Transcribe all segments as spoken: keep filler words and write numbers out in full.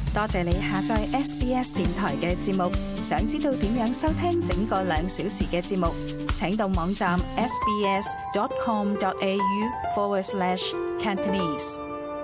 多謝你下載 S B S 電台嘅節目。想知道點樣收聽整個兩小時嘅節目，請到網站 sbs.com.au forward slash Cantonese。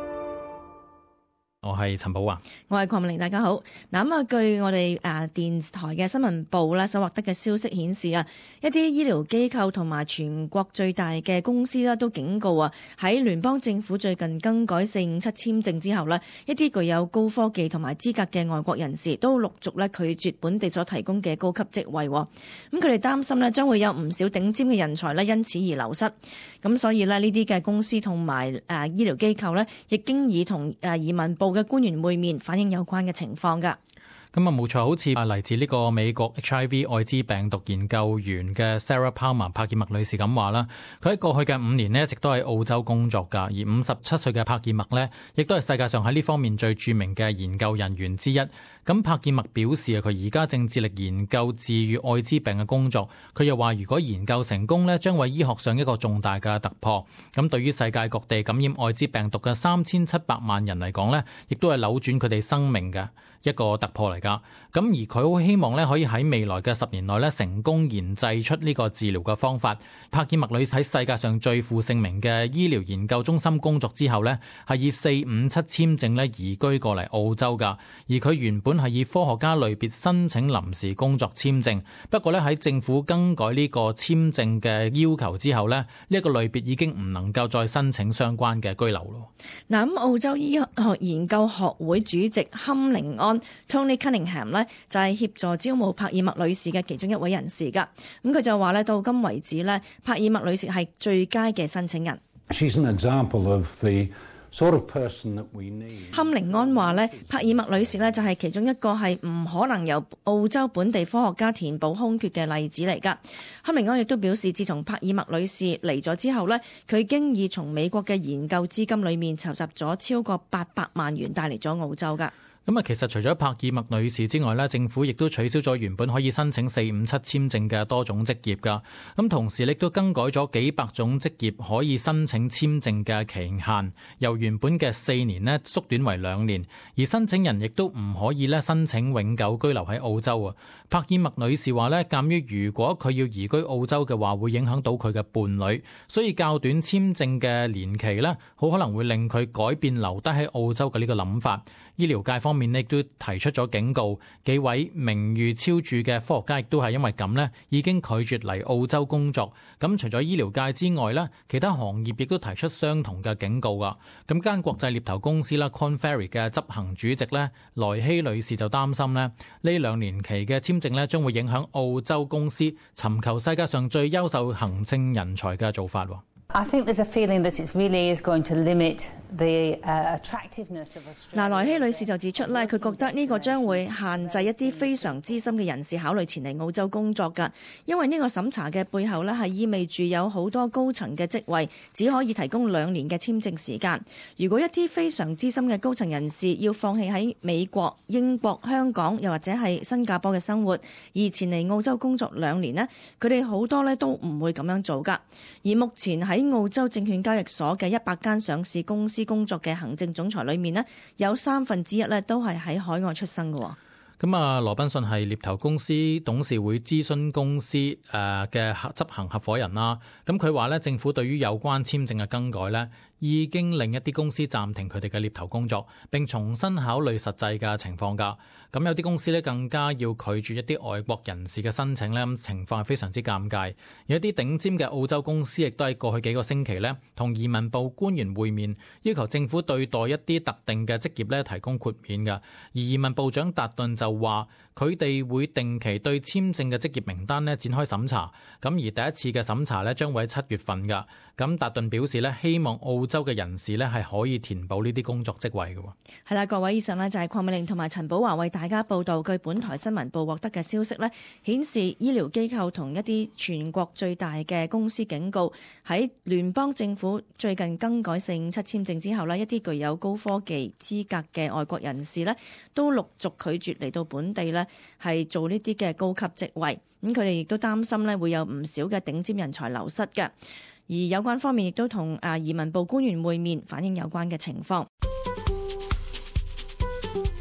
我係陳寶華， 我係鄺美玲，大家好。嗱咁啊，據我哋誒電台嘅新聞部咧所獲得嘅消息顯示啊，一啲醫療機構同埋全國最大嘅公司咧都警告啊，喺聯邦政府最近更改四五七簽證之後咧，一啲具有高科技同埋資格嘅外國人士都陸續咧拒絕本地所提供嘅高級職位。咁佢哋擔心咧將會有唔少頂尖嘅人才咧因此而流失。咁所以咧呢啲嘅公司同埋誒醫療機構咧，亦經已同誒移民部嘅官員會面，反映有關嘅情況㗎。 咁啊冇錯，好似啊嚟自呢個美國 H I V 愛滋病毒研究員嘅 Sarah Palmer 帕爾默女士咁話啦，佢喺過去嘅五年呢一直都喺澳洲工作㗎，而五十七歲嘅帕爾默呢，亦都係世界上喺呢方面最著名嘅研究人員之一。咁帕爾默表示啊，佢而家正致力研究治癒愛滋病嘅工作。佢又話，如果研究成功呢，將為醫學上一個重大嘅突破。咁對於世界各地感染愛滋病毒嘅三千七百萬人嚟講呢，亦都係扭轉佢哋生命嘅一個突破嚟㗎。咁而佢好希望呢，可以喺未來嘅十年內呢，成功研製出呢個治療嘅方法。帕爾默女士喺世界上最負盛名嘅醫療研究中心工作之後呢，係以四五七簽證呢移居過嚟澳洲㗎。而佢原本係以科學家類別申請臨時工作簽證，不過咧喺政府更改呢個簽證嘅要求之後咧，呢、這、一個類別已經唔能夠再申請相關嘅居留咯。 嗱咁，澳洲醫學研究學會主席坎寧安 Tony Cunningham 咧，就係協助招募帕爾默女士嘅其中一位人士㗎。咁佢就話咧，到今為止咧，帕爾默女士係最佳嘅申請人。 She's an example of the sort of person that we need. 坎寧安話咧，帕爾默女士咧就係其中一個係唔可能由澳洲本地科學家填補空缺嘅例子嚟㗎。坎寧安亦都表示，自從帕爾默女士嚟咗之後咧，佢經已從美國嘅研究資金裏面籌集咗超過八百萬元帶嚟咗澳洲㗎。 咁啊，其實除咗帕爾默女士之外咧，政府亦都取消咗原本可以申請四五七簽證嘅多種職業㗎。咁同時亦都更改咗幾百種職業可以申請簽證嘅期限，由原本嘅四年咧縮短為兩年。而申請人亦都唔可以咧申請永久居留喺澳洲啊。帕爾默女士話咧，鑑於如果佢要移居澳洲嘅話，會影響到佢嘅伴侶，所以較短簽證嘅年期咧，好可能會令佢改變留低喺澳洲嘅呢個諗法。醫療界方面呢亦都提出咗警告，幾位名譽超著嘅科學家亦都係因為咁呢已經拒絕嚟澳洲工作。咁除咗醫療界之外呢，其他行業亦都提出相同嘅警告噶。咁間國際獵頭公司啦 Korn Ferry 嘅執行主席呢萊希女士就擔心呢呢兩年期嘅簽證呢將會影響澳洲公司尋求世界上最優秀行政人才嘅做法。 I think there's a feeling that it really is going to limit the attractiveness of Australia. 嗱，萊希女士就指出咧，佢覺得呢個將會限制一啲非常資深嘅人士考慮前嚟澳洲工作㗎，因為呢個審查嘅背後咧係意味住有好多高層嘅職位只可以提供兩年嘅簽證時間。如果一啲非常資深嘅高層人士要放棄喺美國、英國、香港又或者係新加坡嘅生活，而前嚟澳洲工作兩年呢，佢哋好多咧都唔會咁樣做㗎。而目前喺澳洲證券交易所嘅一百間上市公司工作嘅行政總裁裏面呢，有三分之一咧都係喺海外出生嘅。 咁啊，羅賓遜係獵頭公司董事會諮詢公司誒嘅執行合夥人啦。咁佢話咧，政府對於有關簽證嘅更改咧，已經令一啲公司暫停佢哋嘅獵頭工作，並重新考慮實際嘅情況㗎。咁有啲公司咧更加要拒絕一啲外國人士嘅申請咧，咁情況係非常之尷尬。有一啲頂尖嘅澳洲公司亦都喺過去幾個星期咧，同移民部官員會面，要求政府對待一啲特定嘅職業咧提供豁免㗎。而移民部長達頓就話，佢哋會定期對簽證嘅職業名單咧展開審查。咁而第一次嘅審查咧將會喺七月份㗎。咁達頓表示咧，希望澳洲嘅人士咧係可以填補呢啲工作職位嘅。 係啦，各位，以上呢就係鄺美玲同埋陳寶華為大家報道。據本台新聞部獲得嘅消息呢，顯示醫療機構同一啲全國最大嘅公司警告，喺聯邦政府最近更改四五七簽證之後呢，一啲具有高科技資格嘅外國人士呢都陸續拒絕嚟到本地呢係做呢啲嘅高級職位。咁佢哋亦都擔心呢會有唔少嘅頂尖人才流失嘅。而有關方面亦都同啊移民部官員會面，反映有關嘅情況。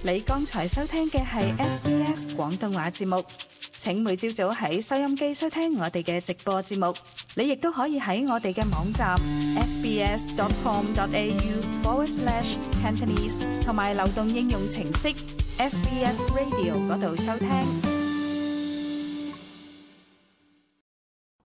你剛才收聽嘅係 S B S 廣東話節目。請每朝早喺收音機收聽我哋嘅直播節目。你亦都可以喺我哋嘅網站 sbs.com.au forward slash Cantonese 同埋流動應用程式 S B S Radio 嗰度收聽。